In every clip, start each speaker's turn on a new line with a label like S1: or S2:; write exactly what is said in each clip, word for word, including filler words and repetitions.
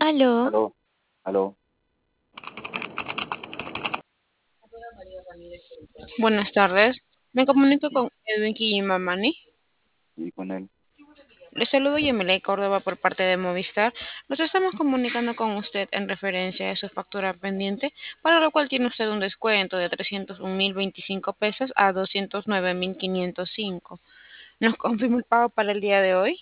S1: Aló,
S2: Aló, aló,
S3: Buenas tardes. Me comunico con Edwin Quillimamani.
S2: y con él.
S3: Le saludo Yemile Córdoba por parte de Movistar. Nos estamos comunicando con usted en referencia a su factura pendiente, para lo cual tiene usted un descuento de trescientos un mil veinticinco pesos a doscientos nueve mil quinientos cinco. ¿Nos confirma el pago para el día de hoy?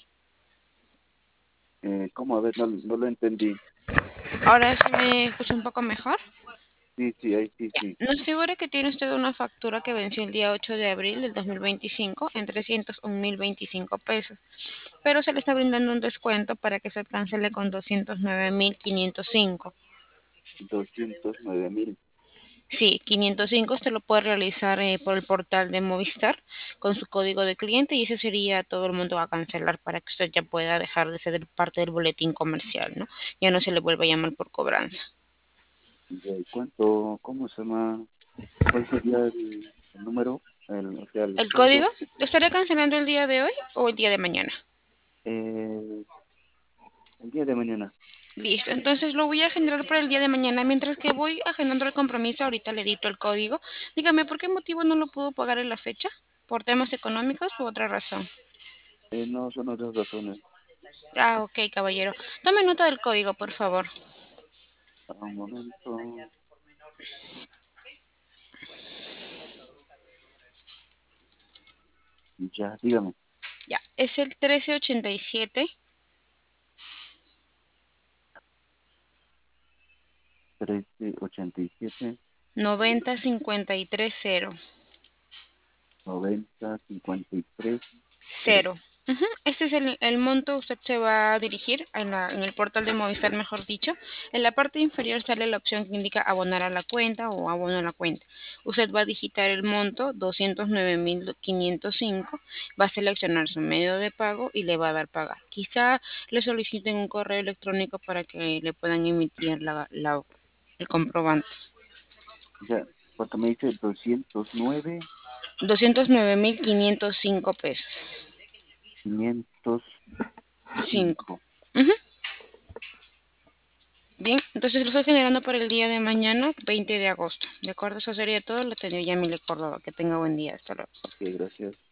S2: Eh, ¿cómo? A ver, no, no lo entendí.
S3: Ahora sí me escucha un poco mejor.
S2: Sí, sí, ahí sí,
S3: Ya.
S2: sí.
S3: Nos figura que tiene usted una factura que venció el día ocho de abril del dos mil veinticinco en trescientos un mil veinticinco pesos, pero se le está brindando un descuento para que se cancele con doscientos nueve mil quinientos cinco.
S2: Doscientos nueve mil.
S3: Sí, quinientos cinco usted lo puede realizar eh, por el portal de Movistar con su código de cliente, y ese sería todo el mundo va a cancelar para que usted ya pueda dejar de ser parte del boletín comercial, ¿no? Ya no se le vuelva a llamar por cobranza.
S2: Ya, ¿y cuánto, cómo se llama? ¿Cuál sería el, el número? El, o sea, el
S3: ¿El código
S2: código.
S3: lo estaré cancelando el día de hoy o el día de mañana?
S2: Eh, el día de mañana.
S3: Listo, entonces lo voy a generar para el día de mañana. Mientras que voy agendando el compromiso, ahorita le edito el código. Dígame, ¿por qué motivo no lo pudo pagar en la fecha? ¿Por temas económicos u otra razón?
S2: Eh, no, son otras razones.
S3: Ah, ok, caballero. Tome nota del código, por favor.
S2: A un momento. Ya, dígame.
S3: Ya, es el trece ochenta y siete
S2: Trece ochenta y siete
S3: noventa cincuenta y tres cero.
S2: noventa cincuenta y tres cero.
S3: Cero. Ujú. Este es el, el monto. Usted se va a dirigir en, la- en el portal de Movistar, mejor dicho. En la parte inferior sale la opción que indica abonar a la cuenta o abono a la cuenta. Usted va a digitar el monto doscientos nueve mil quinientos cinco, va a seleccionar su medio de pago y le va a dar pagar. Quizá le soliciten un correo electrónico para que le puedan emitir la, la- el comprobante.
S2: Ya, porque me dice doscientos nueve
S3: Doscientos nueve mil quinientos cinco pesos.
S2: quinientos
S3: Cinco.
S2: cinco
S3: Ujú. Bien, entonces lo estoy generando para el día de mañana, veinte de agosto. De acuerdo, eso sería todo. Lo tenía ya Mile Córdoba. Que tenga buen día. Hasta luego.
S2: Ok, gracias.